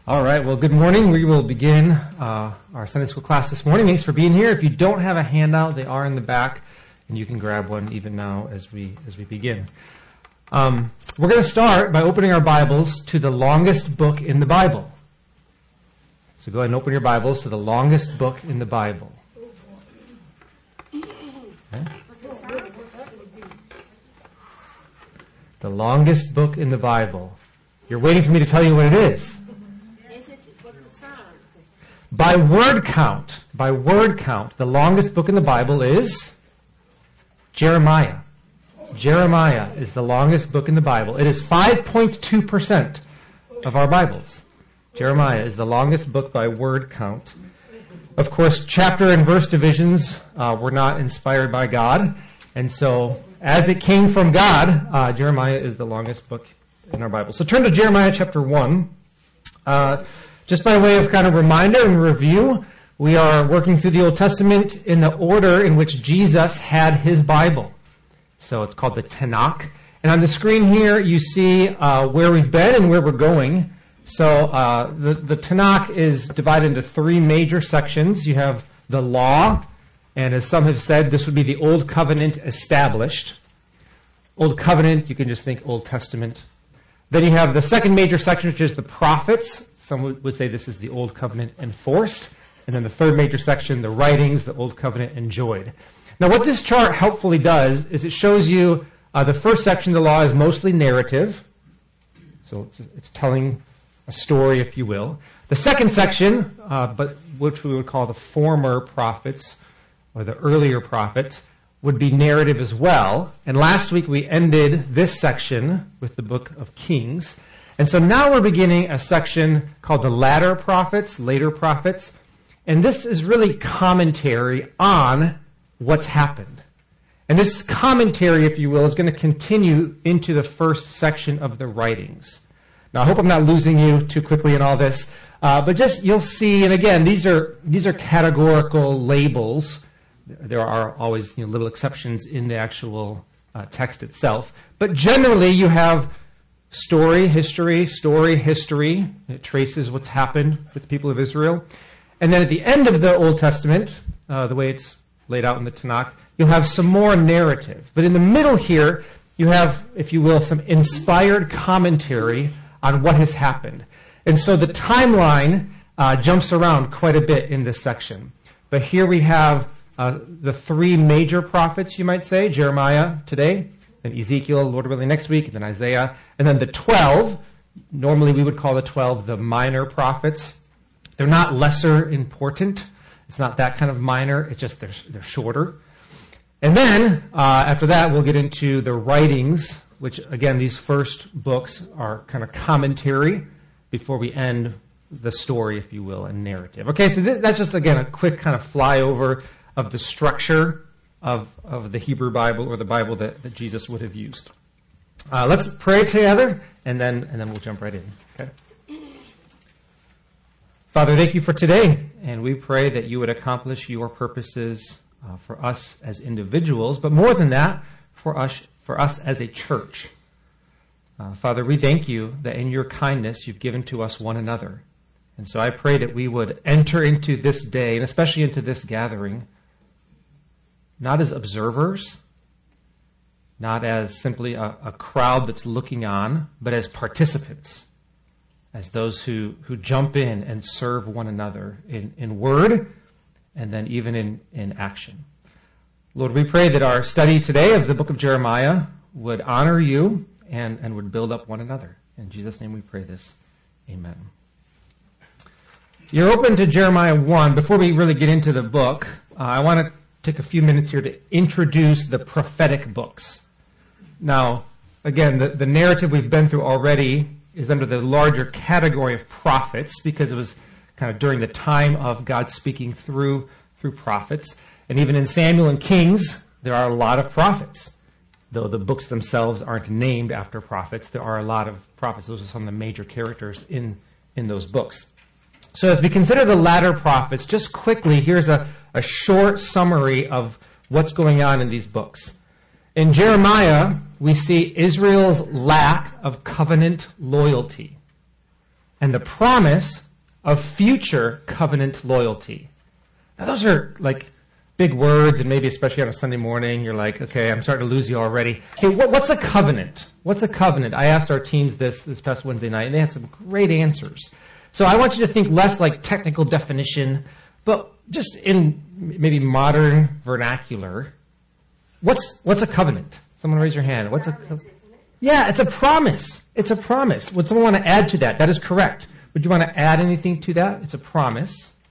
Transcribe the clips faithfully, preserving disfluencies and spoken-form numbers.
All right, well, good morning. We will begin uh, our Sunday school class this morning. Thanks for being here. If you don't have a handout, they are in the back, and you can grab one even now as we as we begin. Um, we're going to start by opening our Bibles to the longest book in the Bible. So go ahead and open your Bibles to the longest book in the Bible. Okay. The longest book in the Bible. You're waiting for me to tell you what it is. By word count, by word count, the longest book in the Bible is Jeremiah. Jeremiah is the longest book in the Bible. It is five point two percent of our Bibles. Jeremiah is the longest book by word count. Of course, chapter and verse divisions uh, were not inspired by God. And so, as it came from God, uh, Jeremiah is the longest book in our Bible. So turn to Jeremiah chapter one. Uh, just by way of kind of reminder and review, we are working through the Old Testament in the order in which Jesus had his Bible. So it's called the Tanakh. And on the screen here, you see uh, where we've been and where we're going. So uh, the, the Tanakh is divided into three major sections. You have the law, and as some have said, this would be the Old Covenant established. Old Covenant, you can just think Old Testament. Then you have the second major section, which is the prophets. Some would say this is the Old Covenant enforced. And then the third major section, the writings, the Old Covenant enjoyed. Now what this chart helpfully does is it shows you uh, the first section of the law is mostly narrative. So it's, it's telling a story, if you will. The second section, uh, but which we would call the former prophets or the earlier prophets, would be narrative as well. And last week we ended this section with the book of Kings. And so now we're beginning a section called the latter prophets, later prophets. And this is really commentary on what's happened. And this commentary, if you will, is going to continue into the first section of the writings. Now, I hope I'm not losing you too quickly in all this. Uh, but just, you'll see, and again, these are these are categorical labels. There are always you know, little exceptions in the actual uh, text itself. But generally, you have story, history, story, history. It traces what's happened with the people of Israel. And then at the end of the Old Testament, uh, the way it's laid out in the Tanakh, you'll have some more narrative. But in the middle here, you have, if you will, some inspired commentary on what has happened. And so the timeline uh, jumps around quite a bit in this section. But here we have uh, the three major prophets, you might say, Jeremiah today, then Ezekiel, Lord willing, next week, and then Isaiah, and then the twelve. Normally we would call the twelve the minor prophets. They're not lesser important. It's not that kind of minor. It's just they're, they're shorter. And then uh, after that, we'll get into the writings, which, again, these first books are kind of commentary before we end the story, if you will, and narrative. Okay, so th- that's just, again, a quick kind of flyover of the structure of, of the Hebrew Bible or the Bible that, that Jesus would have used. Uh, let's pray together, and then and then we'll jump right in. Okay. Father, thank you for today, and we pray that you would accomplish your purposes uh, for us as individuals, but more than that, for us for us as a church. Uh, Father, we thank you that in your kindness you've given to us one another. And so I pray that we would enter into this day, and especially into this gathering, not as observers, not as simply a, a crowd that's looking on, but as participants, as those who, who jump in and serve one another in, in word and then even in, in action. Lord, we pray that our study today of the book of Jeremiah would honor you and, and would build up one another. In Jesus' name we pray this. Amen. You're open to Jeremiah one. Before we really get into the book, uh, I want to take a few minutes here to introduce the prophetic books. Now, again, the, the narrative we've been through already is under the larger category of prophets because it was kind of during the time of God speaking through through prophets. And even in Samuel and Kings, there are a lot of prophets. Though the books themselves aren't named after prophets, there are a lot of prophets. Those are some of the major characters in, in those books. So as we consider the latter prophets, just quickly, here's a, a short summary of what's going on in these books. In Jeremiah, we see Israel's lack of covenant loyalty. and the promise of future covenant loyalty. Now, those are like big words, and maybe especially on a Sunday morning, you're like, okay, I'm starting to lose you already. Hey, what, what's a covenant? What's a covenant? I asked our teens this this past Wednesday night, and they had some great answers. So I want you to think less like technical definition, but just in maybe modern vernacular. What's what's a covenant? Someone raise your hand. What's a covenant? Yeah, it's a promise. It's a promise. Would someone want to add to that? That is correct. Would you want to add anything to that? It's a promise.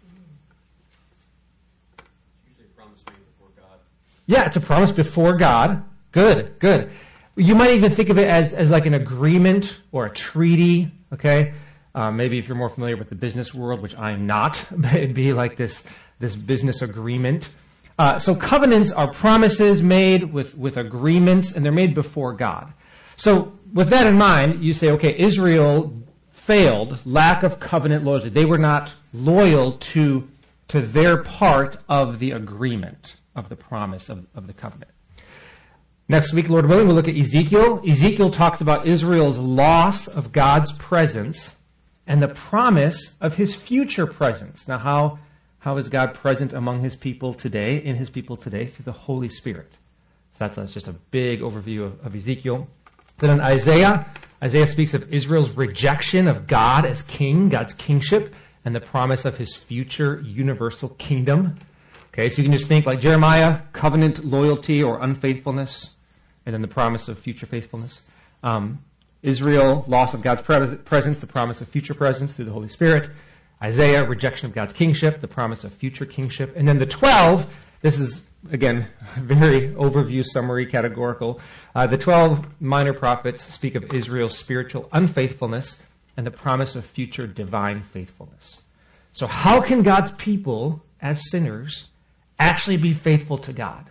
It's usually a promise made before God. Yeah, it's a promise before God. Good, good. You might even think of it as, as like an agreement or a treaty, okay? Uh, maybe if you're more familiar with the business world, which I'm not, but it'd be like this, this business agreement. Uh, so covenants are promises made with, with agreements, and they're made before God. So with that in mind, you say, okay, Israel failed, lack of covenant loyalty. They were not loyal to, to their part of the agreement, of the promise of, of the covenant. Next week, Lord willing, we'll look at Ezekiel. Ezekiel talks about Israel's loss of God's presence and the promise of his future presence. Now, how, how is God present among his people today, in his people today? Through the Holy Spirit. So that's, that's just a big overview of, of Ezekiel. Then in Isaiah, Isaiah speaks of Israel's rejection of God as king, God's kingship, and the promise of his future universal kingdom. Okay, so you can just think like Jeremiah, covenant loyalty or unfaithfulness, and then the promise of future faithfulness. Um, Israel, loss of God's pre- presence, the promise of future presence through the Holy Spirit. Isaiah, rejection of God's kingship, the promise of future kingship. And then the twelve, this is, again, very overview, summary, categorical. Uh, the twelve minor prophets speak of Israel's spiritual unfaithfulness and the promise of future divine faithfulness. So how can God's people, as sinners, actually be faithful to God?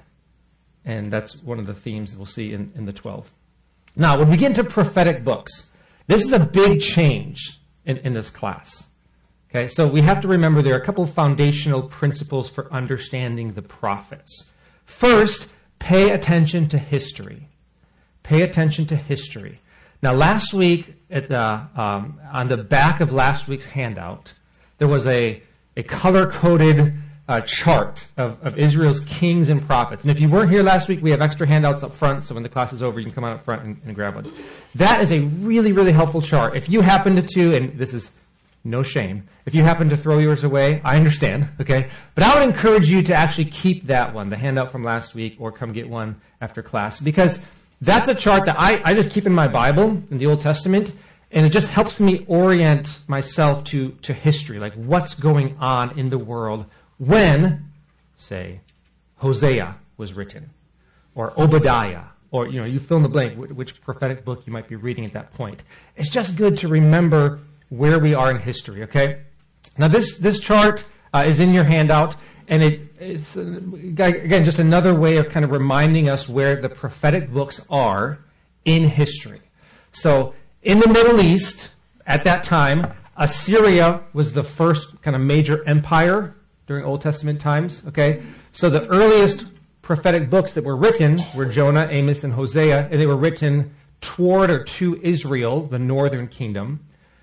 And that's one of the themes we'll see in, in the twelve. Now, when we get into prophetic books, this is a big change in, in this class. Okay, so we have to remember there are a couple of foundational principles for understanding the prophets. First, pay attention to history. Pay attention to history. Now, last week, at the, um, on the back of last week's handout, there was a, a color-coded uh, chart of, of Israel's kings and prophets. And if you weren't here last week, we have extra handouts up front, so when the class is over, you can come out up front and, and grab one. That is a really, really helpful chart. If you happen to, and this is no shame, if you happen to throw yours away, I understand, okay? But I would encourage you to actually keep that one, the handout from last week, or come get one after class, because that's a chart that I, I just keep in my Bible, in the Old Testament, and it just helps me orient myself to, to history, like what's going on in the world when, say, Hosea was written, or Obadiah, or, you know, you fill in the blank, which prophetic book you might be reading at that point. It's just good to remember where we are in history, okay? Now, this, this chart uh, is in your handout, and it is, uh, again, just another way of kind of reminding us where the prophetic books are in history. So, in the Middle East, at that time, Assyria was the first kind of major empire during Old Testament times, okay? So the earliest prophetic books that were written were Jonah, Amos, and Hosea, and they were written toward or to Israel, the northern kingdom.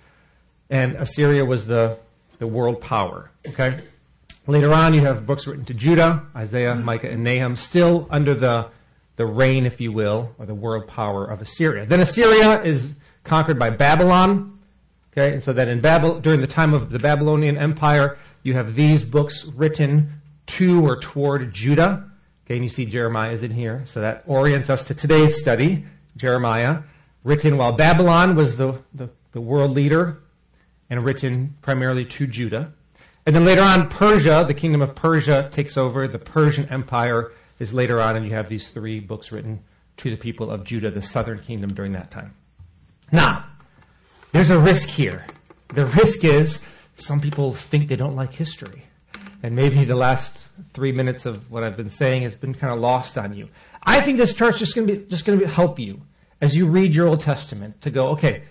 And Assyria was the, the world power, okay? Later on, you have books written to Judah, Isaiah, Micah, and Nahum, still under the, the reign, if you will, or the world power of Assyria. Then Assyria is conquered by Babylon, okay? And so that in Babylon, during the time of the Babylonian Empire, you have these books written to or toward Judah. Okay, and you see Jeremiah is in here, so that orients us to today's study. Jeremiah, written while Babylon was the, the, the world leader, and written primarily to Judah. And then later on, Persia, the kingdom of Persia, takes over. The Persian Empire is later on, and you have these three books written to the people of Judah, the southern kingdom during that time. Now, there's a risk here. The risk is some people think they don't like history. And maybe the last three minutes of what I've been saying has been kind of lost on you. I think this chart's just going to be just going to help you as you read your Old Testament to go, okay,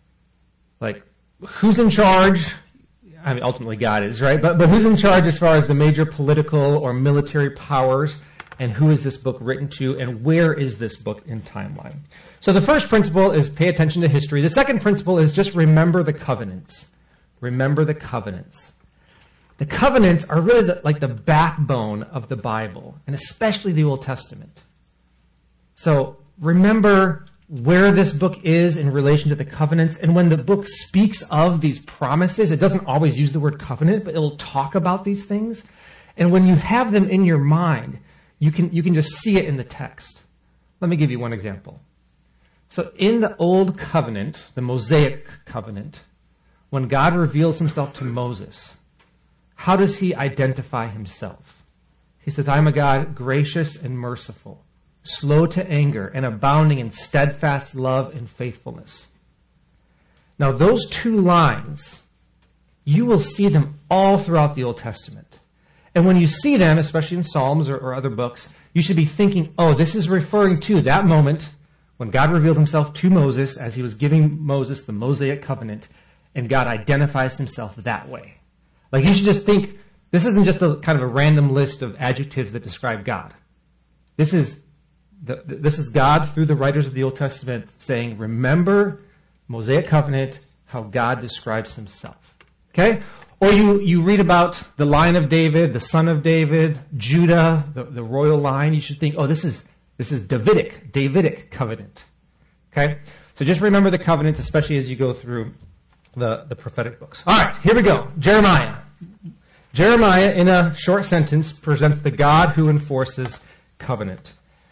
like, who's in charge? I mean, ultimately God is, right? But, but who's in charge as far as the major political or military powers? and who is this book written to, and where is this book in timeline. So the first principle is pay attention to history. The second principle is just remember the covenants. Remember the covenants. The covenants are really the, like the backbone of the Bible, and especially the Old Testament. So remember where this book is in relation to the covenants, and when the book speaks of these promises, it doesn't always use the word covenant, but it'll talk about these things. And when you have them in your mind, you can, you can just see it in the text. Let me give you one example. So in the Old Covenant, the Mosaic Covenant, when God reveals himself to Moses, how does he identify himself? He says, I am a God gracious and merciful, slow to anger, and abounding in steadfast love and faithfulness. Now, those two lines, you will see them all throughout the Old Testament. And when you see them, especially in Psalms or, or other books, you should be thinking, oh, this is referring to that moment when God revealed himself to Moses as he was giving Moses the Mosaic covenant, and God identifies himself that way. Like, you should just think, this isn't just a kind of a random list of adjectives that describe God. This is the, this is God through the writers of the Old Testament saying, remember Mosaic covenant, how God describes himself. Okay? Or you, you read about the line of David, the son of David, Judah, the, the royal line. You should think, oh, this is this is Davidic, Davidic covenant. Okay? So just remember the covenant, especially as you go through the, the prophetic books. All right, here we go. Jeremiah. Jeremiah, in a short sentence, presents the God who enforces covenant.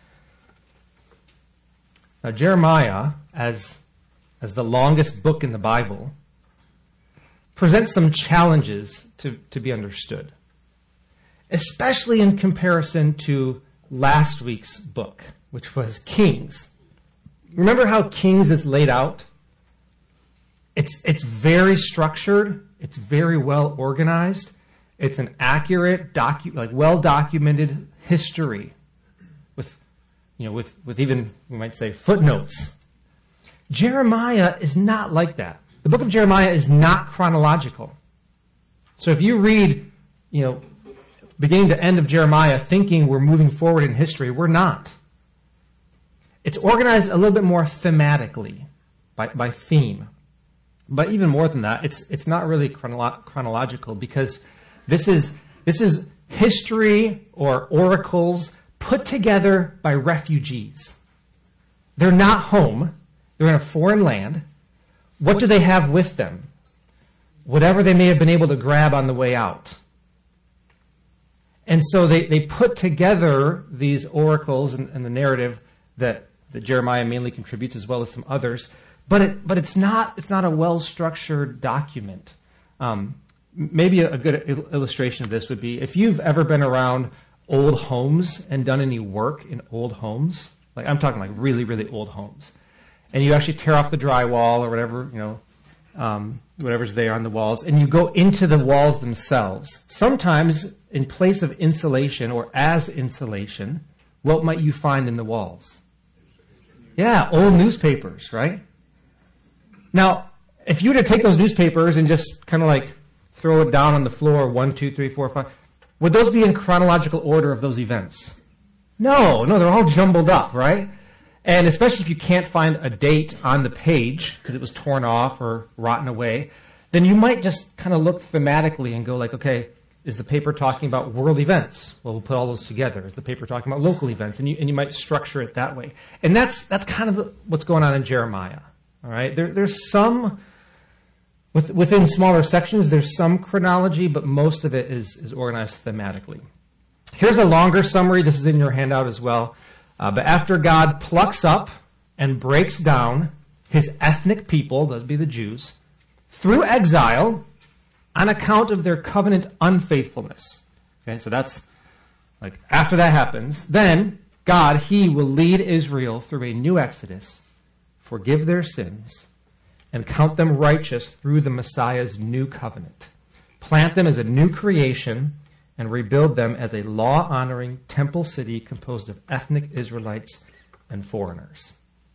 Now, Jeremiah, as, as the longest book in the Bible, presents some challenges to, to be understood, especially in comparison to last week's book, which was Kings. Remember how Kings is laid out? It's, it's very structured. It's very well organized. It's an accurate, docu- like well-documented history with, you know, with, with even, we might say, footnotes. Jeremiah is not like that. The book of Jeremiah is not chronological. So if you read, you know, beginning to end of Jeremiah thinking we're moving forward in history, we're not. It's organized a little bit more thematically, by, by theme. But even more than that, it's it's not really chronolo- chronological because this is this is history or oracles put together by refugees. They're not home. They're in a foreign land. What do they have with them? Whatever they may have been able to grab on the way out. And so they, they put together these oracles and, and the narrative that, that Jeremiah mainly contributes, as well as some others. But it, but it's not it's not a well-structured document. Um, maybe a, a good il- illustration of this would be if you've ever been around old homes and done any work in old homes. Like, I'm talking like really, really old homes. And you actually tear off the drywall or whatever, you know, um, whatever's there on the walls, and you go into the walls themselves. Sometimes, in place of insulation or as insulation, what might you find in the walls? Yeah, old newspapers, right? Now, if you were to take those newspapers and just kind of like throw it down on the floor, one, two, three, four, five, would those be in chronological order of those events? No, no, they're all jumbled up, right? And especially if you can't find a date on the page because it was torn off or rotten away, then you might just kind of look thematically and go like, okay, is the paper talking about world events? Well, we'll put all those together. Is the paper talking about local events? And you, and you might structure it that way. And that's that's kind of what's going on in Jeremiah. All right, there, there's some, with, within smaller sections, there's some chronology, but most of it is, is organized thematically. Here's a longer summary. This is in your handout as well. Uh, but after God plucks up and breaks down his ethnic people, those would be the Jews, through exile on account of their covenant unfaithfulness. Okay, so that's like after that happens, then God, he will lead Israel through a new exodus, forgive their sins, and count them righteous through the Messiah's new covenant. Plant them as a new creation and rebuild them as a law-honoring temple city composed of ethnic Israelites and foreigners.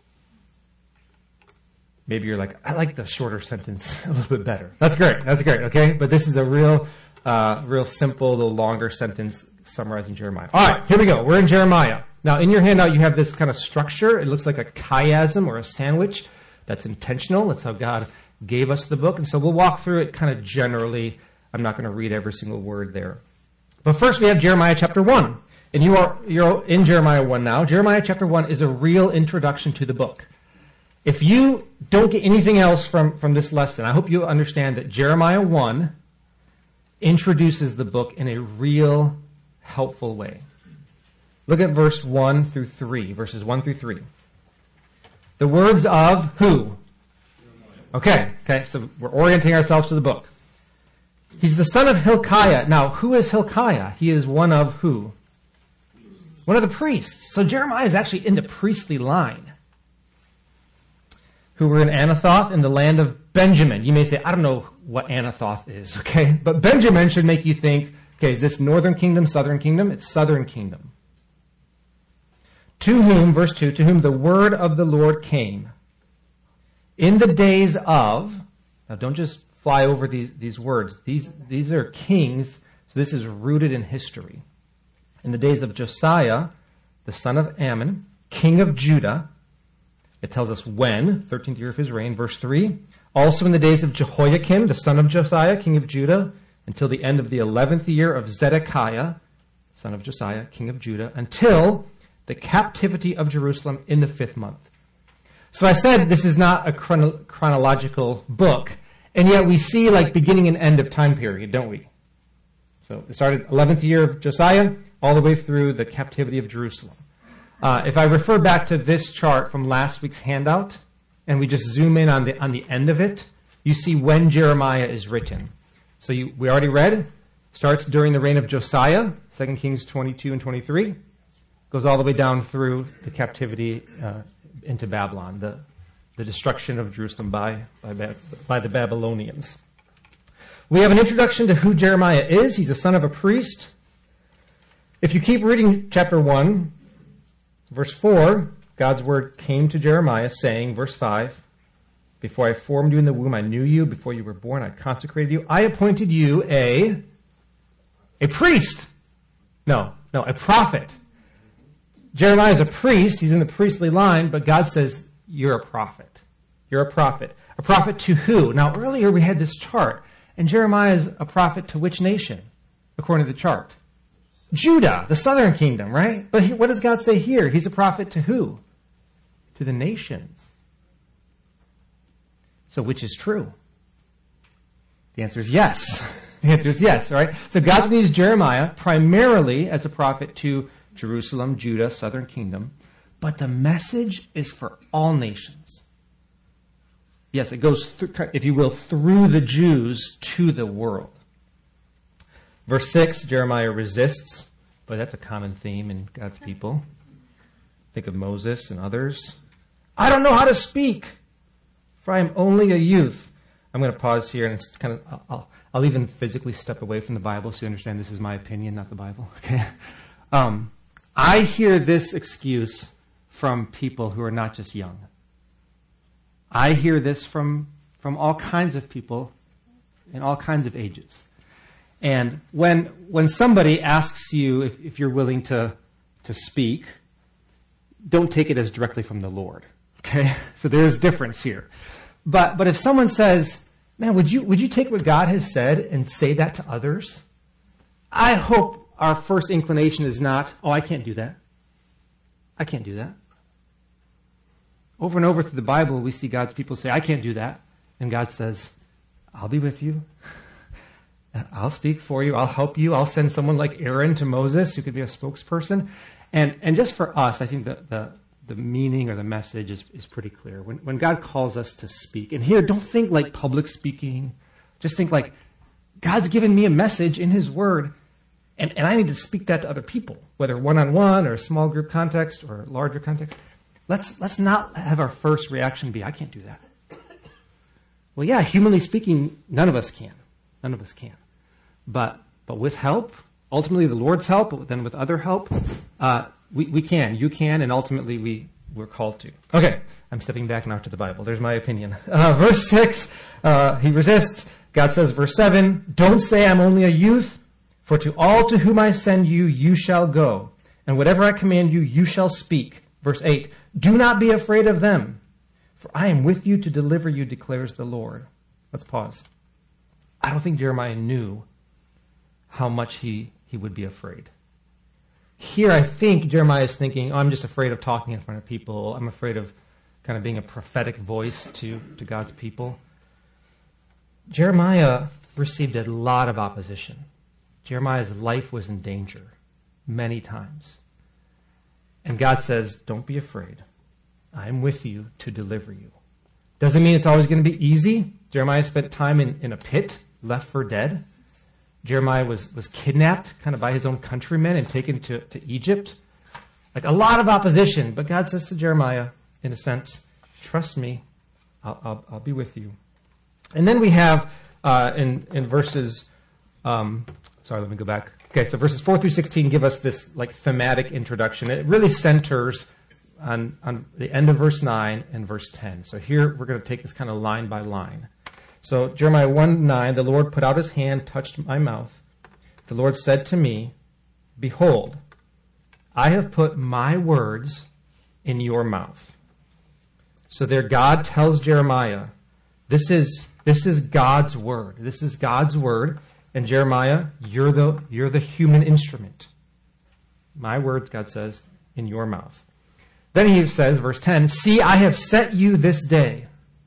Maybe you're like, I like the shorter sentence a little bit better. That's great. That's great, okay? But this is a real, uh, real simple, little longer sentence summarizing Jeremiah. All right, here we go. We're in Jeremiah. Now, in your handout, you have this kind of structure. It looks like a chiasm or a sandwich. That's intentional. That's how God gave us the book. And so we'll walk through it kind of generally. I'm not going to read every single word there. But first, we have Jeremiah chapter one. And you are, you're in Jeremiah one now. Jeremiah chapter one is a real introduction to the book. If you don't get anything else from, from this lesson, I hope you understand that Jeremiah one introduces the book in a real helpful way. Look at verse one through three, verses one through three. The words of who? Okay, okay, so we're orienting ourselves to the book. He's the son of Hilkiah. Now, who is Hilkiah? He is one of who? One of the priests. So Jeremiah is actually in the priestly line. Who were in Anathoth in the land of Benjamin. You may say, I don't know what Anathoth is, okay? But Benjamin should make you think, okay, is this northern kingdom, southern kingdom? It's southern kingdom. To whom, verse two, to whom the word of the Lord came in the days of, now don't just fly over these, these words. These, these are kings, so this is rooted in history. In the days of Josiah, the son of Ammon, king of Judah, it tells us when, thirteenth year of his reign, verse three. Also in the days of Jehoiakim, the son of Josiah, king of Judah, until the end of the eleventh year of Zedekiah, son of Josiah, king of Judah, until the captivity of Jerusalem in the fifth month. So I said this is not a chrono- chronological book, and yet we see like beginning and end of time period, don't we? So it started eleventh year of Josiah, all the way through the captivity of Jerusalem. Uh, if I refer back to this chart from last week's handout, and we just zoom in on the on the end of it, you see when Jeremiah is written. So you, we already read, starts during the reign of Josiah, Second Kings twenty-two and twenty-three, goes all the way down through the captivity uh, into Babylon, the, the destruction of Jerusalem by, by, by the Babylonians. We have an introduction to who Jeremiah is. He's a son of a priest. If you keep reading chapter one, verse four, God's word came to Jeremiah saying, verse five, before I formed you in the womb, I knew you. Before you were born, I consecrated you. I appointed you a, a priest. No, no, a prophet. Jeremiah is a priest. He's in the priestly line, but God says, you're a prophet. You're a prophet. A prophet to who? Now, earlier we had this chart, and Jeremiah is a prophet to which nation, according to the chart? Judah, the southern kingdom, right? But he, what does God say here? He's a prophet to who? To the nations. So which is true? The answer is yes. The answer is yes, all right? So God's going to use Jeremiah primarily as a prophet to Jerusalem, Judah, southern kingdom. But the message is for all nations. Yes, it goes, through, if you will, through the Jews to the world. Verse six, Jeremiah resists, but that's a common theme in God's people. Think of Moses and others. I don't know how to speak, for I am only a youth. I'm going to pause here, and it's kind of, I'll, I'll even physically step away from the Bible so you understand this is my opinion, not the Bible. Okay. Um, I hear this excuse from people who are not just young. I hear this from, from all kinds of people in all kinds of ages. And when when somebody asks you if, if you're willing to, to speak, don't take it as directly from the Lord. Okay? So there's difference here. But but if someone says, man, would you would you take what God has said and say that to others? I hope our first inclination is not, oh, I can't do that. I can't do that. Over and over through the Bible, we see God's people say, I can't do that. And God says, I'll be with you. I'll speak for you. I'll help you. I'll send someone like Aaron to Moses who could be a spokesperson. And and just for us, I think the, the, the meaning or the message is, is pretty clear. When, when God calls us to speak, and here, don't think like public speaking. Just think like, God's given me a message in his word, and, and I need to speak that to other people, whether one-on-one or a small group context or larger context. Let's, let's not have our first reaction be, I can't do that. Well, yeah, humanly speaking, none of us can. None of us can. But but with help, ultimately the Lord's help, but then with other help, uh, we, we can. You can, and ultimately we, we're called to. Okay, I'm stepping back now to the Bible. There's my opinion. Uh, verse six, uh, he resists. God says, verse seven, don't say I'm only a youth, For to all to whom I send you, you shall go, and whatever I command you, you shall speak. Verse eight, do not be afraid of them, for I am with you to deliver you, declares the Lord. Let's pause. I don't think Jeremiah knew how much he, he would be afraid. Here, I think Jeremiah is thinking, oh, I'm just afraid of talking in front of people. I'm afraid of kind of being a prophetic voice to, to God's people. Jeremiah received a lot of opposition. Jeremiah's life was in danger many times. And God says, don't be afraid. I am with you to deliver you. Doesn't mean it's always going to be easy. Jeremiah spent time in, in a pit, left for dead. Jeremiah was, was kidnapped kind of by his own countrymen and taken to, to Egypt. Like a lot of opposition. But God says to Jeremiah, in a sense, trust me, I'll, I'll, I'll be with you. And then we have uh, in, in verses, um, sorry, let me go back. Okay, so verses four through sixteen give us this like thematic introduction. It really centers on, on the end of verse nine and verse ten. So here we're going to take this kind of line by line. So Jeremiah one nine, the Lord put out his hand, touched my mouth. The Lord said to me, behold, I have put my words in your mouth. So there God tells Jeremiah, this is this is God's word. This is God's word. And Jeremiah, you're the you're the human instrument. My words, God says, in your mouth. Then he says, verse ten, see, I have set you this day.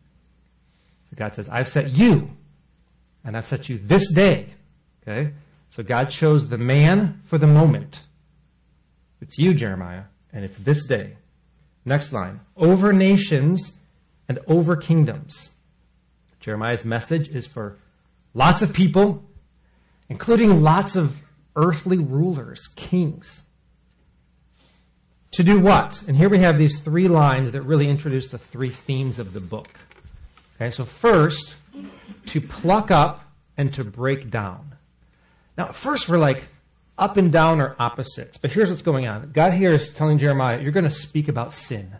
So God says, I've set you, and I've set you this day. Okay? So God chose the man for the moment. It's you, Jeremiah, and it's this day. Next line, over nations and over kingdoms. Jeremiah's message is for lots of people, including lots of earthly rulers, kings. To do what? And here we have these three lines that really introduce the three themes of the book. Okay, so first, to pluck up and to break down. Now, at first we're like, up and down are opposites. But here's what's going on. God here is telling Jeremiah, you're going to speak about sin.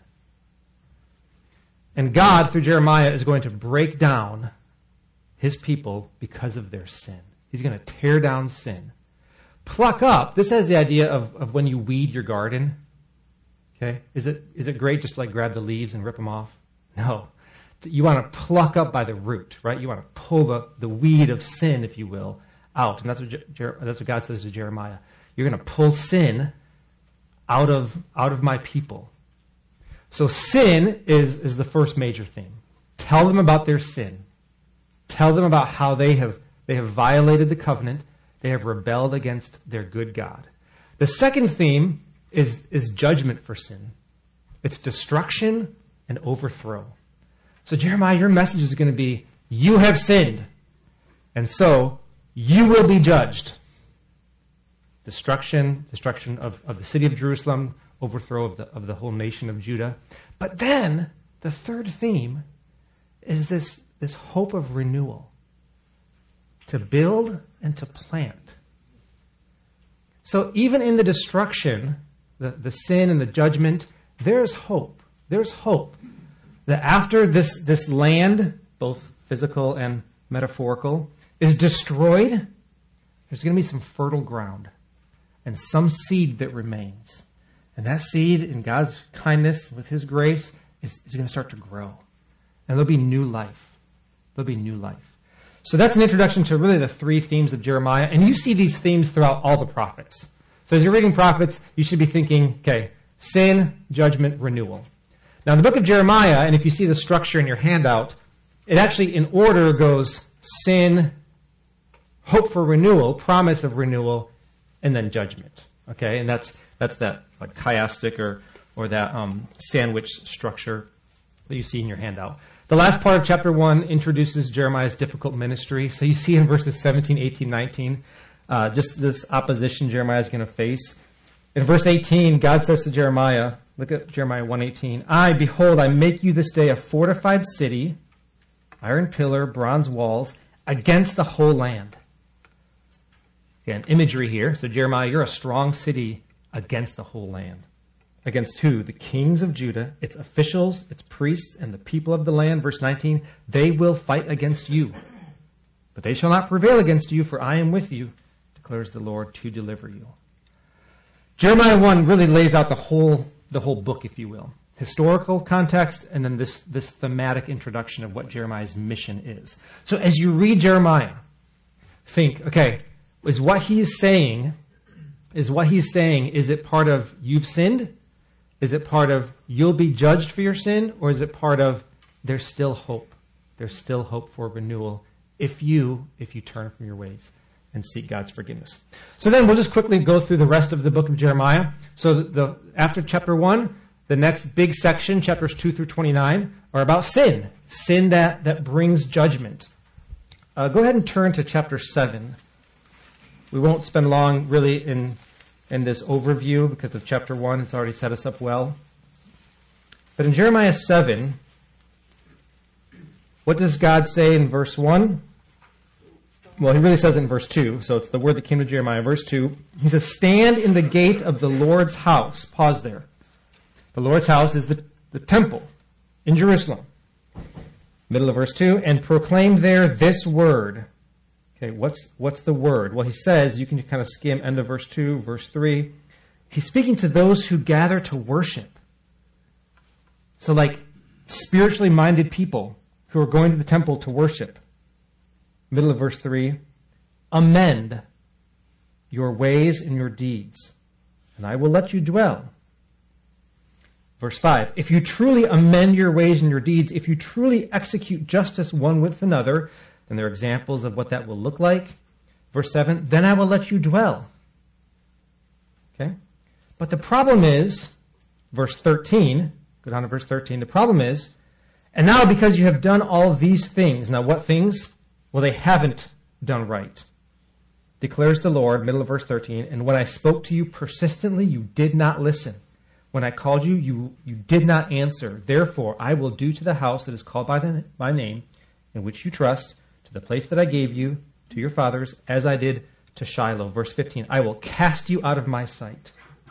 And God, through Jeremiah, is going to break down his people because of their sin. He's going to tear down sin. Pluck up, this has the idea of, of when you weed your garden. Okay? Is it is it great just to like grab the leaves and rip them off? No. You want to pluck up by the root, right? You want to pull the, the weed of sin, if you will, out. And that's what, Jer- that's what God says to Jeremiah. You're going to pull sin out of, out of my people. So sin is, is the first major theme. Tell them about their sin. Tell them about how they have, they have violated the covenant. They have rebelled against their good God. The second theme is, is judgment for sin. It's destruction and overthrow. So Jeremiah, your message is going to be, you have sinned, and so you will be judged. Destruction, destruction of, of the city of Jerusalem, overthrow of the, of the whole nation of Judah. But then, the third theme is this, this hope of renewal. To build and to plant. So even in the destruction, the, the sin and the judgment, there's hope. There's hope. That after this, this land, both physical and metaphorical, is destroyed, there's going to be some fertile ground and some seed that remains. And that seed, in God's kindness, with his grace, is, is going to start to grow. And there'll be new life. There'll be new life. So that's an introduction to really the three themes of Jeremiah. And you see these themes throughout all the prophets. So as you're reading prophets, you should be thinking, okay, sin, judgment, renewal. Now, in the book of Jeremiah, and if you see the structure in your handout, it actually, in order, goes sin, hope for renewal, promise of renewal, and then judgment. Okay, and that's that's that like chiastic or or that um, sandwich structure that you see in your handout. The last part of chapter one introduces Jeremiah's difficult ministry. So you see in verses seventeen, eighteen, nineteen, uh, just this opposition Jeremiah is going to face. In verse eighteen, God says to Jeremiah, look at Jeremiah one eighteen. I, behold, I make you this day a fortified city, iron pillar, bronze walls, against the whole land. Again, imagery here. So Jeremiah, you're a strong city against the whole land. Against who? The kings of Judah, its officials, its priests, and the people of the land. Verse nineteen, they will fight against you. But they shall not prevail against you, for I am with you, declares the Lord, to deliver you. Jeremiah one really lays out the whole the whole book, if you will. Historical context, and then this, this thematic introduction of what Jeremiah's mission is. So as you read Jeremiah, think, okay, is what he's saying, is what he's saying, is it part of you've sinned? Is it part of you'll be judged for your sin? Or is it part of there's still hope? There's still hope for renewal if you, if you turn from your ways and seek God's forgiveness. So then we'll just quickly go through the rest of the book of Jeremiah. So the, the after chapter one, the next big section, chapters two through twenty-nine, are about sin. Sin that, that brings judgment. Uh, go ahead and turn to chapter seven. We won't spend long really in, in this overview because of chapter one. It's already set us up well. But in Jeremiah seven, what does God say in verse one? Well, he really says it in verse two, so it's the word that came to Jeremiah. Verse two, he says, stand in the gate of the Lord's house. Pause there. The Lord's house is the, the temple in Jerusalem. Middle of verse two, and proclaim there this word. Okay, what's what's the word? Well, he says, you can kind of skim end of verse two, verse three. He's speaking to those who gather to worship. So like spiritually minded people who are going to the temple to worship. Middle of verse three, amend your ways and your deeds, and I will let you dwell. Verse five, if you truly amend your ways and your deeds, if you truly execute justice one with another, then there are examples of what that will look like. Verse seven, then I will let you dwell. Okay? But the problem is, verse thirteen, go down to verse thirteen, the problem is, and now because you have done all these things, now what things? Well, they haven't done right, declares the Lord, middle of verse thirteen, and when I spoke to you persistently, you did not listen. When I called you, you, you did not answer. Therefore, I will do to the house that is called by the, my name, in which you trust, to the place that I gave you, to your fathers, as I did to Shiloh. Verse fifteen, I will cast you out of my sight.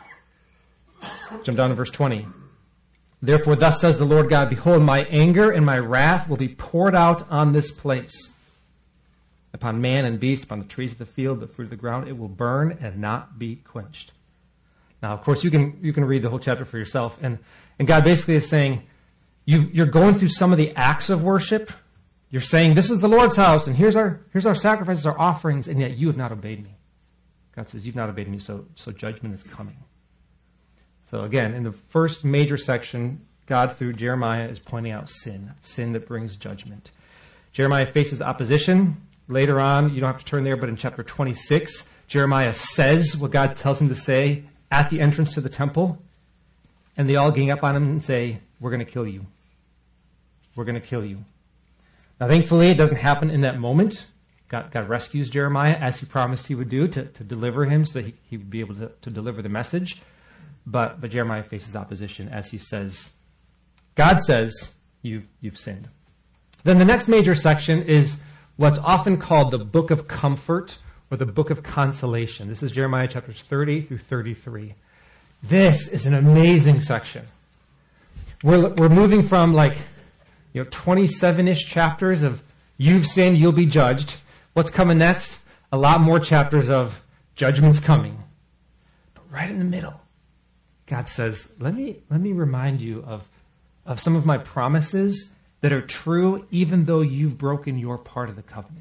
Jump down to verse twenty. Therefore, thus says the Lord God, behold, my anger and my wrath will be poured out on this place. Upon man and beast, upon the trees of the field, the fruit of the ground, it will burn and not be quenched. Now, of course, you can you can read the whole chapter for yourself. And, and God basically is saying, you, you're going through some of the acts of worship. You're saying, this is the Lord's house, and here's our here's our sacrifices, our offerings, and yet you have not obeyed me. God says, you've not obeyed me, so, so judgment is coming. So again, in the first major section, God, through Jeremiah, is pointing out sin, sin that brings judgment. Jeremiah faces opposition. Later on, you don't have to turn there, but in chapter twenty-six, Jeremiah says what God tells him to say at the entrance to the temple, and they all gang up on him and say, we're going to kill you. We're going to kill you. Now, thankfully, it doesn't happen in that moment. God, God rescues Jeremiah, as he promised he would do, to, to deliver him so that he, he would be able to, to deliver the message. But, but Jeremiah faces opposition as he says, God says, you've, you've sinned. Then the next major section is what's often called the book of comfort or the book of consolation. This is Jeremiah chapters thirty through thirty-three. This is an amazing section. We're, we're moving from like, you know, twenty-seven-ish chapters of you've sinned, you'll be judged. What's coming next? A lot more chapters of judgment's coming. But right in the middle, God says, let me, let me remind you of, of some of my promises that are true even though you've broken your part of the covenant.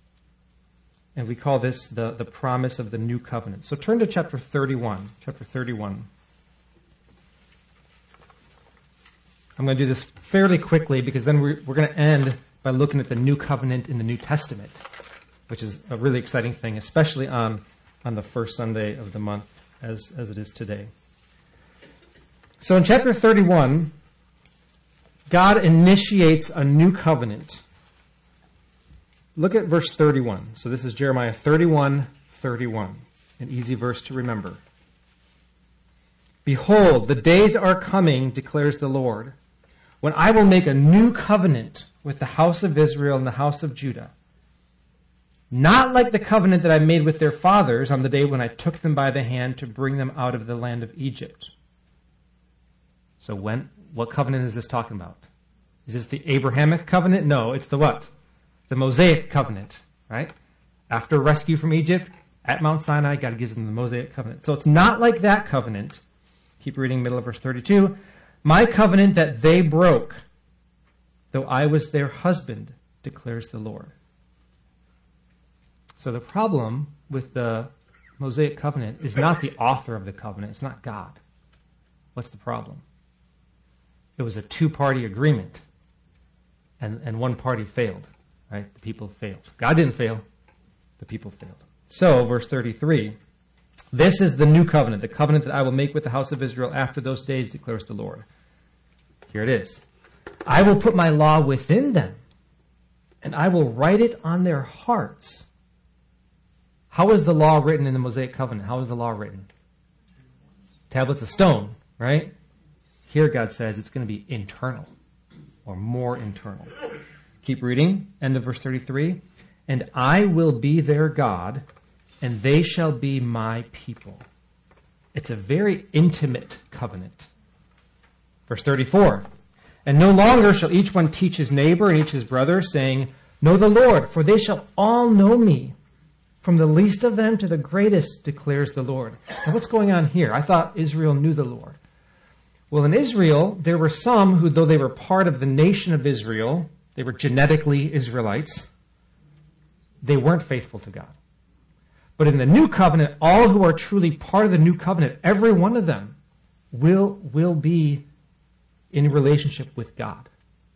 And we call this the, the promise of the new covenant. So turn to chapter thirty-one. Chapter thirty-one. I'm going to do this fairly quickly because then we're, we're going to end by looking at the new covenant in the New Testament, which is a really exciting thing, especially on, on the first Sunday of the month as, as it is today. So in chapter thirty-one, God initiates a new covenant. Look at verse thirty-one. So this is Jeremiah thirty-one, thirty-one, an easy verse to remember. Behold, the days are coming, declares the Lord, when I will make a new covenant with the house of Israel and the house of Judah. Not like the covenant that I made with their fathers on the day when I took them by the hand to bring them out of the land of Egypt. So when, what covenant is this talking about? Is this the Abrahamic covenant? No, it's the what? The Mosaic covenant, right? After rescue from Egypt, At Mount Sinai, God gives them the Mosaic covenant. So it's not like that covenant. Keep reading, middle of verse thirty-two. My covenant that they broke, though I was their husband, declares the Lord. So the problem with the Mosaic covenant is not the author of the covenant. It's not God. What's the problem? It was a two-party agreement, and, and one party failed. Right? The people failed. God didn't fail. The people failed. So, verse thirty-three, this is the new covenant, the covenant that I will make with the house of Israel after those days, declares the Lord. Here it is. I will put my law within them, and I will write it on their hearts. How is the law written in the Mosaic covenant? How is the law written? Tablets of stone, right? Here God says it's going to be internal, or more internal. Keep reading, end of verse thirty-three. And I will be their God, and they shall be my people. It's a very intimate covenant. Verse thirty-four. And no longer shall each one teach his neighbor and each his brother, saying, Know the Lord, for they shall all know me, from the least of them to the greatest, declares the Lord. Now what's going on here? I thought Israel knew the Lord. Well, in Israel, there were some who, though they were part of the nation of Israel, they were genetically Israelites, they weren't faithful to God. But in the new covenant, all who are truly part of the new covenant, every one of them will, will be in relationship with God.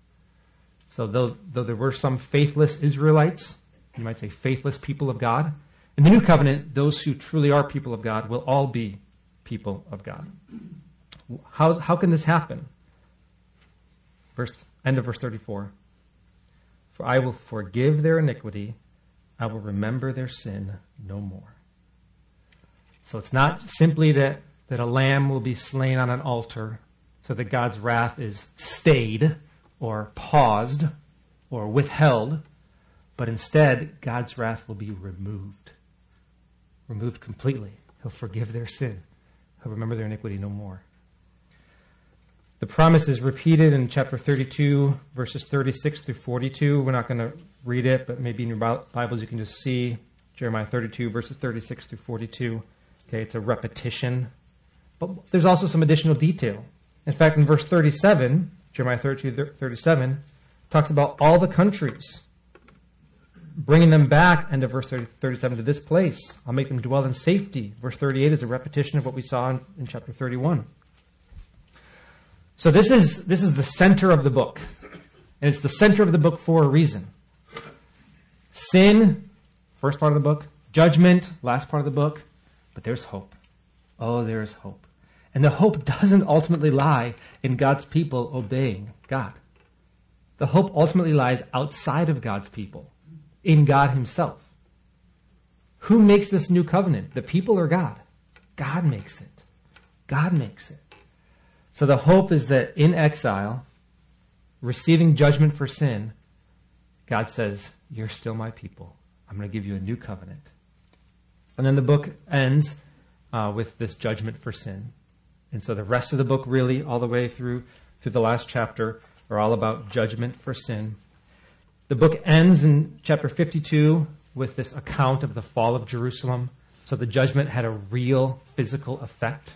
So though, though there were some faithless Israelites, you might say faithless people of God, in the new covenant, those who truly are people of God will all be people of God. How, how can this happen? Verse, end of verse thirty-four. For I will forgive their iniquity, I will remember their sin no more. So it's not simply that, that a lamb will be slain on an altar so that God's wrath is stayed or paused or withheld, but instead God's wrath will be removed. Removed completely. He'll forgive their sin. He'll remember their iniquity no more. The promise is repeated in chapter thirty-two, verses thirty-six through forty-two. We're not going to read it, but maybe in your Bibles you can just see Jeremiah thirty-two, verses thirty-six through forty-two. Okay, it's a repetition. But there's also some additional detail. In fact, in verse thirty-seven, Jeremiah thirty-two, thirty-seven, talks about all the countries, bringing them back, end of verse thirty, thirty-seven, to this place. I'll make them dwell in safety. Verse thirty-eight is a repetition of what we saw in, in chapter thirty-one. So this is this is the center of the book. And it's the center of the book for a reason. Sin, first part of the book. Judgment, last part of the book. But there's hope. Oh, there is hope. And the hope doesn't ultimately lie in God's people obeying God. The hope ultimately lies outside of God's people, in God himself. Who makes this new covenant? The people or God? God makes it. God makes it. So the hope is that in exile, receiving judgment for sin, God says, you're still my people. I'm going to give you a new covenant. And then the book ends uh, with this judgment for sin. And so the rest of the book really, all the way through, through the last chapter, are all about judgment for sin. The book ends in chapter fifty-two with this account of the fall of Jerusalem. So the judgment had a real physical effect.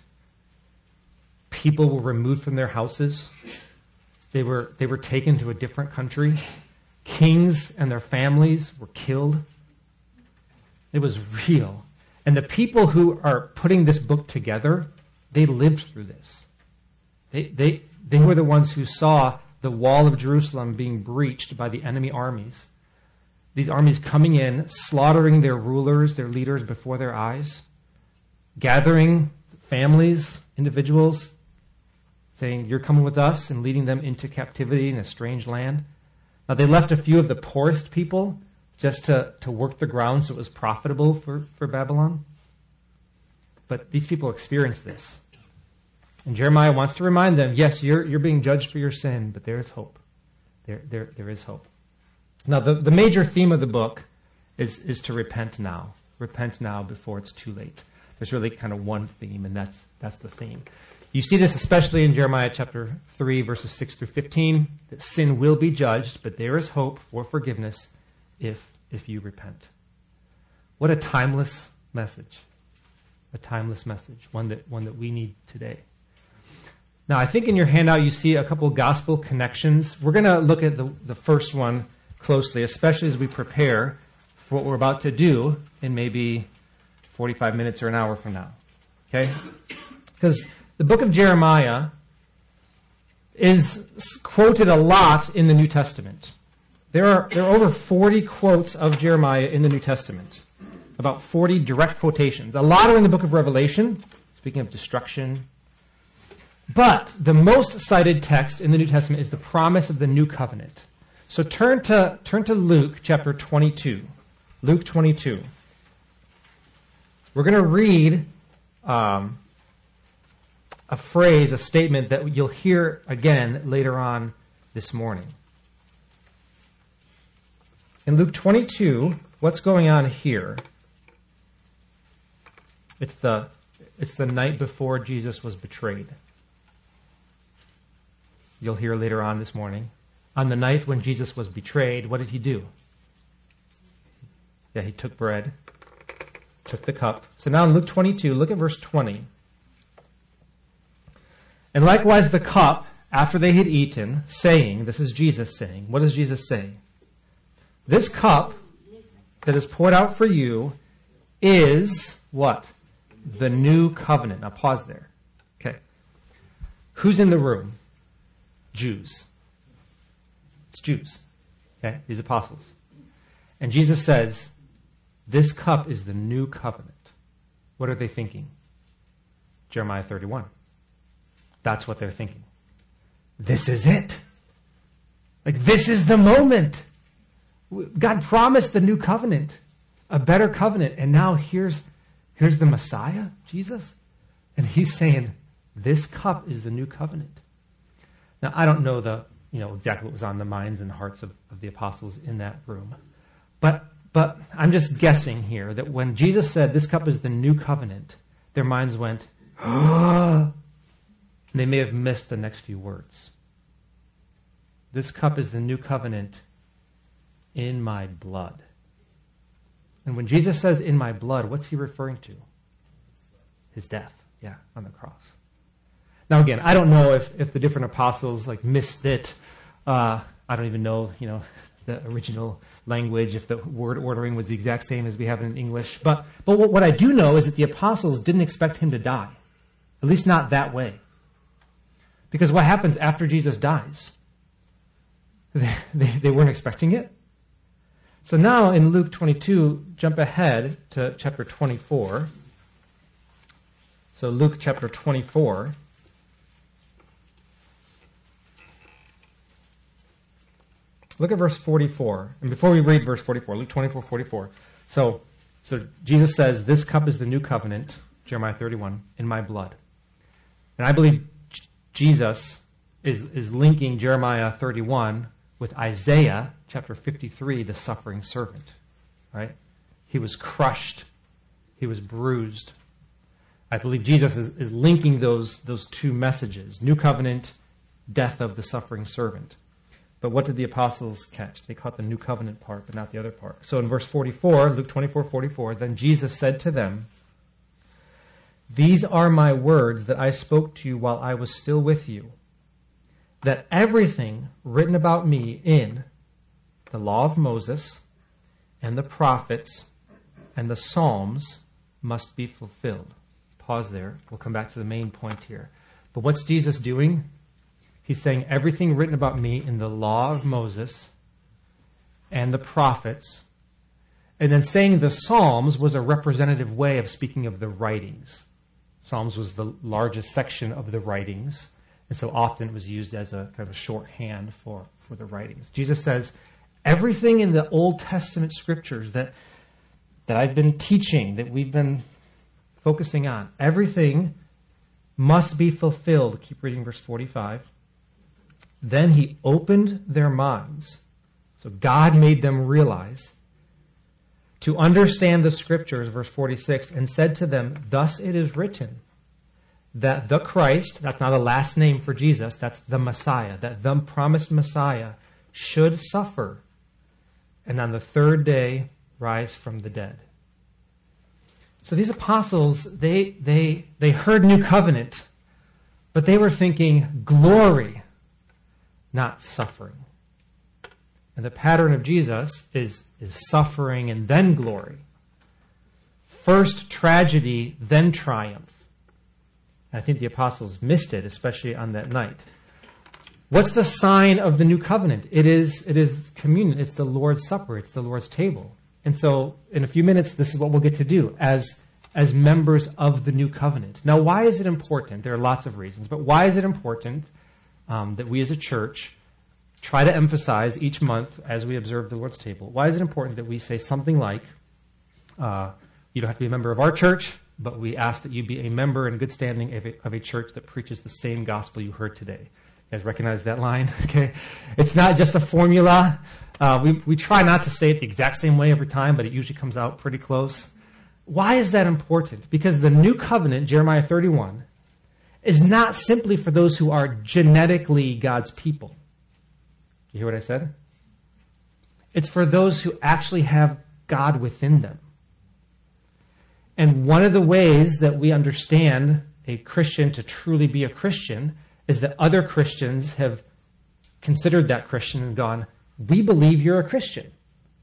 People were removed from their houses. They were, they were taken to a different country. Kings and their families were killed. It was real. And the people who are putting this book together, they lived through this. They, they, they were the ones who saw the wall of Jerusalem being breached by the enemy armies. These armies coming in, slaughtering their rulers, their leaders before their eyes, gathering families, individuals, saying, you're coming with us, and leading them into captivity in a strange land. Now, they left a few of the poorest people just to, to work the ground so it was profitable for, for Babylon. But these people experienced this. And Jeremiah wants to remind them, yes, you're, you're being judged for your sin, but there is hope. There, there, there is hope. Now, the, the major theme of the book is, is to repent now. Repent now before it's too late. There's really kind of one theme, and that's, that's the theme. You see this especially in Jeremiah chapter three, verses six through fifteen, that sin will be judged, but there is hope for forgiveness if, if you repent. What a timeless message, a timeless message, one that one that we need today. Now, I think in your handout you see a couple of gospel connections. We're going to look at the, the first one closely, especially as we prepare for what we're about to do in maybe forty-five minutes or an hour from now. Okay? Because the book of Jeremiah is quoted a lot in the New Testament. There are, there are over forty quotes of Jeremiah in the New Testament. About forty direct quotations. A lot are in the book of Revelation, speaking of destruction. But the most cited text in the New Testament is the promise of the new covenant. So turn to, turn to Luke chapter twenty-two. Luke twenty-two. We're going to read um, a phrase, a statement that you'll hear again later on this morning. In Luke twenty-two, what's going on here? It's the, it's the night before Jesus was betrayed. You'll hear later on this morning. On the night when Jesus was betrayed, what did he do? Yeah, he took bread, took the cup. So now in Luke twenty-two, look at verse twenty. And likewise the cup, after they had eaten, saying, this is Jesus saying, what does Jesus say? This cup that is poured out for you is what? The new covenant. Now pause there. Okay. Who's in the room? Jews. It's Jews. Okay? These apostles. And Jesus says, this cup is the new covenant. What are they thinking? Jeremiah thirty-one. That's what they're thinking. This is it. Like, this is the moment. God promised the new covenant, a better covenant, and now here's here's the Messiah, Jesus, and he's saying, this cup is the new covenant. Now, I don't know the you know exactly what was on the minds and hearts of, of the apostles in that room, but but I'm just guessing here that when Jesus said this cup is the new covenant, their minds went, and they may have missed the next few words. This cup is the new covenant in my blood. And when Jesus says in my blood, what's he referring to? His death, yeah, on the cross. Now again, I don't know if, if the different apostles like missed it. Uh, I don't even know, you know, the original language, if the word ordering was the exact same as we have in English. But but what, what I do know is that the apostles didn't expect him to die. At least not that way. Because what happens after Jesus dies? They, they, they weren't expecting it. So now in Luke twenty-two, jump ahead to chapter twenty-four. So Luke chapter twenty-four. Look at verse forty-four. And before we read verse forty-four, Luke twenty-four, forty-four. So, so Jesus says, this cup is the new covenant, Jeremiah thirty-one, in my blood. And I believe J- Jesus is, is linking Jeremiah thirty-one with Isaiah chapter fifty-three, the suffering servant, right? He was crushed. He was bruised. I believe Jesus is, is linking those, those two messages, new covenant, death of the suffering servant. But what did the apostles catch? They caught the new covenant part, but not the other part. So in verse forty-four, Luke twenty-four, forty-four, then Jesus said to them, these are my words that I spoke to you while I was still with you, that everything written about me in the law of Moses and the prophets and the Psalms must be fulfilled. Pause there. We'll come back to the main point here. But what's Jesus doing? He's saying everything written about me in the law of Moses and the prophets. And then saying the Psalms was a representative way of speaking of the writings. Psalms was the largest section of the writings. And so often it was used as a kind of a shorthand for, for the writings. Jesus says, everything in the Old Testament scriptures that, that I've been teaching, that we've been focusing on, everything must be fulfilled. Keep reading verse forty-five. Then he opened their minds. So God made them realize to understand the scriptures, verse forty-six, and said to them, thus it is written, that the Christ, that's not a last name for Jesus, that's the Messiah, that the promised Messiah should suffer and on the third day rise from the dead. So these apostles, they, they, they heard new covenant, but they were thinking glory, not suffering. And the pattern of Jesus is, is suffering and then glory. First tragedy, then triumph. And I think the apostles missed it, especially on that night. What's the sign of the new covenant? It is, it is communion. It's the Lord's Supper. It's the Lord's table. And so in a few minutes, this is what we'll get to do as, as members of the new covenant. Now, why is it important? There are lots of reasons, but why is it important um, that we as a church try to emphasize each month as we observe the Lord's table? Why is it important that we say something like, uh, you don't have to be a member of our church, but we ask that you be a member in good standing of a, of a church that preaches the same gospel you heard today? You guys recognize that line? Okay, it's not just a formula. Uh, we, we try not to say it the exact same way every time, but it usually comes out pretty close. Why is that important? Because the new covenant, Jeremiah thirty-one, is not simply for those who are genetically God's people. You hear what I said? It's for those who actually have God within them. And one of the ways that we understand a Christian to truly be a Christian is that other Christians have considered that Christian and gone, we believe you're a Christian.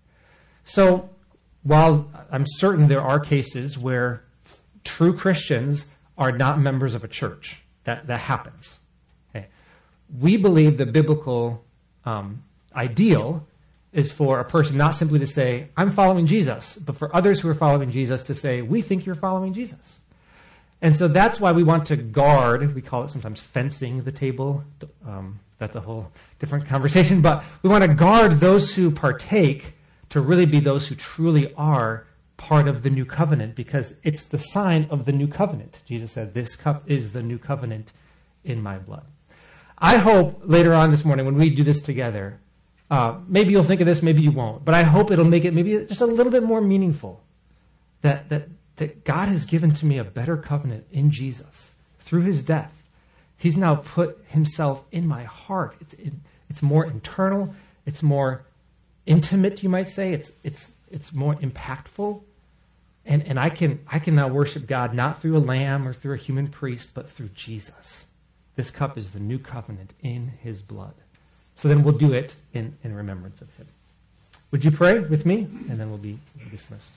So while I'm certain there are cases where true Christians are not members of a church, that, that happens. Okay. We believe the biblical um, ideal is for a person not simply to say, I'm following Jesus, but for others who are following Jesus to say, we think you're following Jesus. And so that's why we want to guard, we call it sometimes fencing the table. Um, that's a whole different conversation, but we want to guard those who partake to really be those who truly are part of the new covenant, because it's the sign of the new covenant. Jesus said, this cup is the new covenant in my blood. I hope later on this morning when we do this together, uh, maybe you'll think of this, maybe you won't, but I hope it'll make it maybe just a little bit more meaningful that, that, that God has given to me a better covenant in Jesus through his death. He's now put himself in my heart. It's, it, it's more internal. It's more intimate, you might say. It's, it's, it's more impactful. And, and I can, I can now worship God not through a lamb or through a human priest, but through Jesus. This cup is the new covenant in his blood. So then we'll do it in, in remembrance of him. Would you pray with me? And then we'll be dismissed.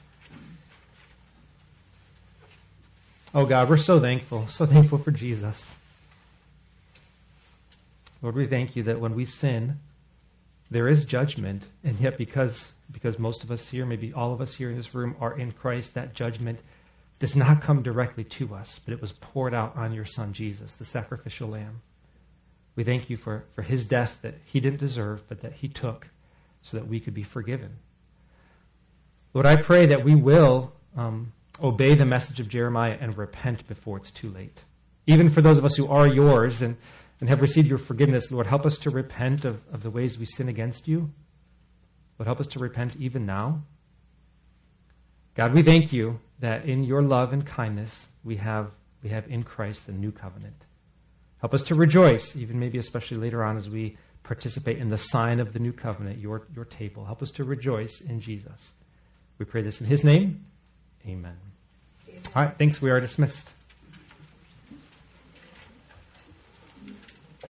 Oh God, we're so thankful, so thankful for Jesus. Lord, we thank you that when we sin, there is judgment, and yet because, because most of us here, maybe all of us here in this room are in Christ, that judgment does not come directly to us, but it was poured out on your Son Jesus, the sacrificial lamb. We thank you for, for his death that he didn't deserve, but that he took so that we could be forgiven. Lord, I pray that we will um, obey the message of Jeremiah and repent before it's too late. Even for those of us who are yours and, and have received your forgiveness, Lord, help us to repent of, of the ways we sin against you. Lord, help us to repent even now. God, we thank you that in your love and kindness we have, we have in Christ the new covenant. Help us to rejoice, even maybe especially later on as we participate in the sign of the new covenant, your, your table. Help us to rejoice in Jesus. We pray this in his name. Amen. Amen. All right, thanks. We are dismissed.